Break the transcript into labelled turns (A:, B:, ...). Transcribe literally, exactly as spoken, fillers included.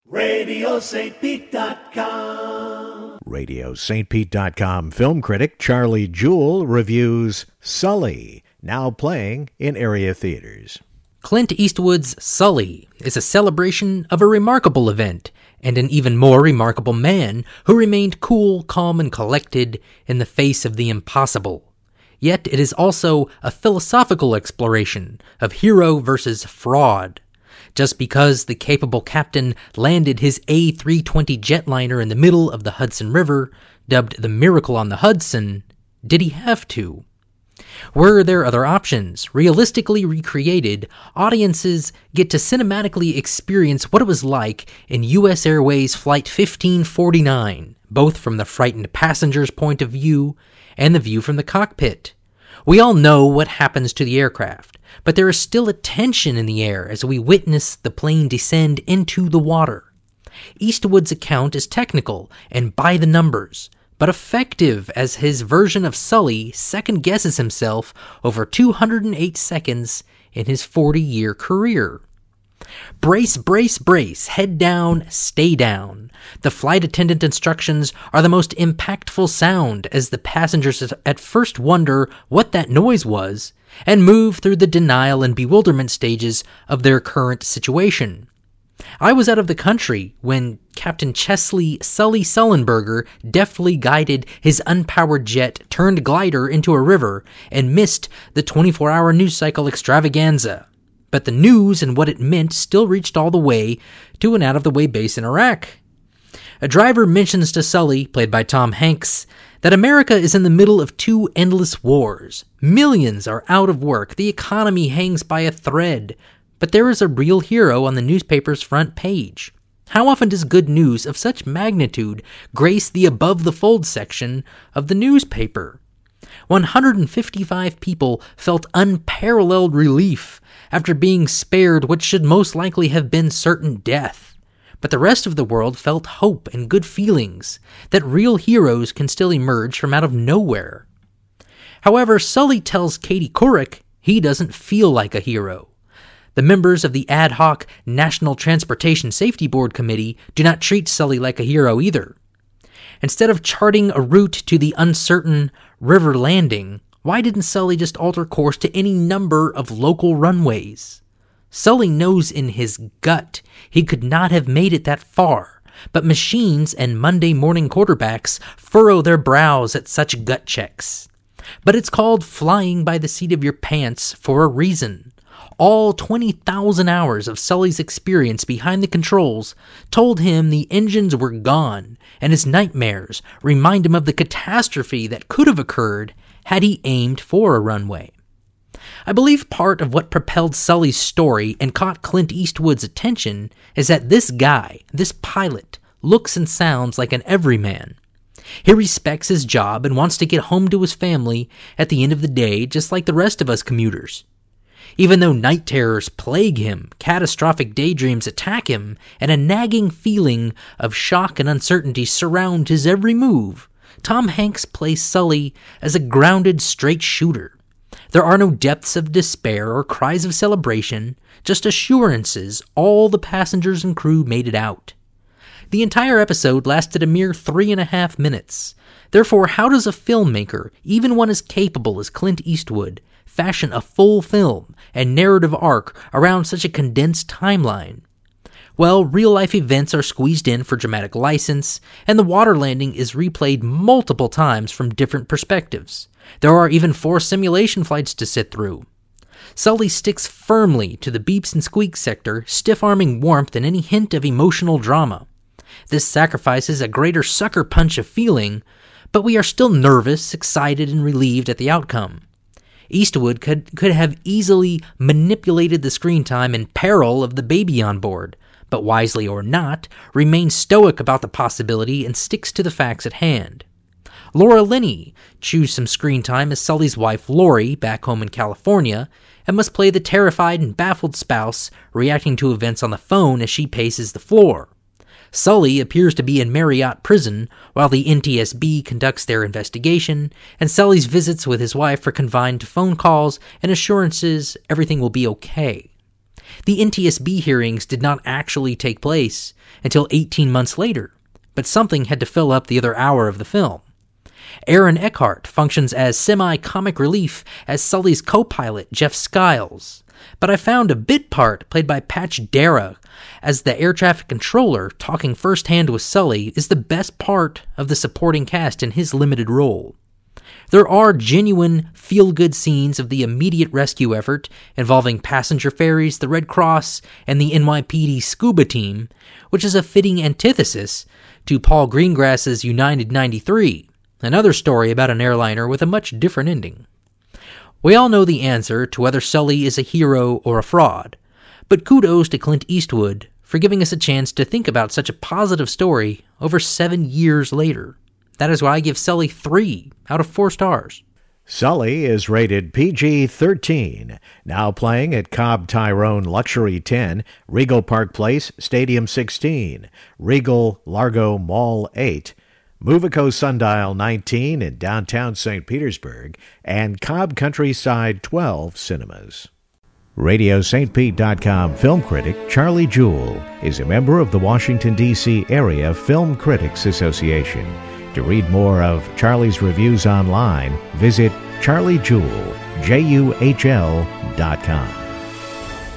A: radio st pete dot com.
B: radio st pete dot com film critic Charlie Jewell reviews Sully, now playing in area theaters.
C: Clint Eastwood's Sully is a celebration of a remarkable event and an even more remarkable man who remained cool, calm, and collected in the face of the impossible. Yet it is also a philosophical exploration of hero versus fraud. Just because the capable captain landed his A three twenty jetliner in the middle of the Hudson River, dubbed the Miracle on the Hudson, did he have to? Were there other options? Realistically recreated, audiences get to cinematically experience what it was like in U S Airways Flight fifteen forty-nine, both from the frightened passenger's point of view and the view from the cockpit. We all know what happens to the aircraft, but there is still a tension in the air as we witness the plane descend into the water. Eastwood's account is technical and by the numbers, but effective as his version of Sully second-guesses himself over two hundred eight seconds in his forty-year career. Brace, brace, brace, head down, stay down. The flight attendant instructions are the most impactful sound as the passengers at first wonder what that noise was and move through the denial and bewilderment stages of their current situation. I was out of the country when Captain Chesley Sully Sullenberger deftly guided his unpowered jet-turned glider into a river and missed the twenty-four hour news cycle extravaganza. But the news and what it meant still reached all the way to an out-of-the-way base in Iraq. A driver mentions to Sully, played by Tom Hanks, that America is in the middle of two endless wars. Millions are out of work, the economy hangs by a thread, but there is a real hero on the newspaper's front page. How often does good news of such magnitude grace the above-the-fold section of the newspaper? one hundred fifty-five people felt unparalleled relief after being spared what should most likely have been certain death. But the rest of the world felt hope and good feelings that real heroes can still emerge from out of nowhere. However, Sully tells Katie Couric he doesn't feel like a hero. The members of the ad hoc National Transportation Safety Board Committee do not treat Sully like a hero either. Instead of charting a route to the uncertain river landing, why didn't Sully just alter course to any number of local runways? Sully knows in his gut he could not have made it that far, but machines and Monday morning quarterbacks furrow their brows at such gut checks. But it's called flying by the seat of your pants for a reason. All twenty thousand hours of Sully's experience behind the controls told him the engines were gone, and his nightmares remind him of the catastrophe that could have occurred had he aimed for a runway. I believe part of what propelled Sully's story and caught Clint Eastwood's attention is that this guy, this pilot, looks and sounds like an everyman. He respects his job and wants to get home to his family at the end of the day just like the rest of us commuters. Even though night terrors plague him, catastrophic daydreams attack him, and a nagging feeling of shock and uncertainty surround his every move, Tom Hanks plays Sully as a grounded straight shooter. There are no depths of despair or cries of celebration, just assurances all the passengers and crew made it out. The entire episode lasted a mere three and a half minutes. Therefore, how does a filmmaker, even one as capable as Clint Eastwood, fashion a full film and narrative arc around such a condensed timeline? Well, real-life events are squeezed in for dramatic license, and the water landing is replayed multiple times from different perspectives. There are even four simulation flights to sit through. Sully sticks firmly to the beeps and squeaks sector, stiff-arming warmth and any hint of emotional drama. This sacrifices a greater sucker punch of feeling, but we are still nervous, excited, and relieved at the outcome. Eastwood could, could have easily manipulated the screen time in peril of the baby on board, but wisely or not, remains stoic about the possibility and sticks to the facts at hand. Laura Linney chews some screen time as Sully's wife Lori back home in California, and must play the terrified and baffled spouse reacting to events on the phone as she paces the floor. Sully appears to be in Marriott prison while the N T S B conducts their investigation, and Sully's visits with his wife are confined to phone calls and assurances everything will be okay. The N T S B hearings did not actually take place until eighteen months later, but something had to fill up the other hour of the film. Aaron Eckhart functions as semi-comic relief as Sully's co-pilot, Jeff Skiles, but I found a bit part played by Patch Dara as the air traffic controller talking firsthand with Sully is the best part of the supporting cast in his limited role. There are genuine, feel-good scenes of the immediate rescue effort involving passenger ferries, the Red Cross, and the N Y P D scuba team, which is a fitting antithesis to Paul Greengrass's United ninety-three, another story about an airliner with a much different ending. We all know the answer to whether Sully is a hero or a fraud, but kudos to Clint Eastwood for giving us a chance to think about such a positive story over seven years later. That is why I give Sully three out of four stars.
B: Sully is rated P G thirteen, now playing at Cobb Tyrone Luxury ten, Regal Park Place Stadium sixteen, Regal Largo Mall eight, Movico Sundial nineteen in downtown Saint Petersburg, and Cobb Countryside twelve cinemas. Radio Saint Pete dot com film critic Charlie Jewell is a member of the Washington, D C Area Film Critics Association. To read more of Charlie's reviews online, visit charlie jewell, J U H L dot com.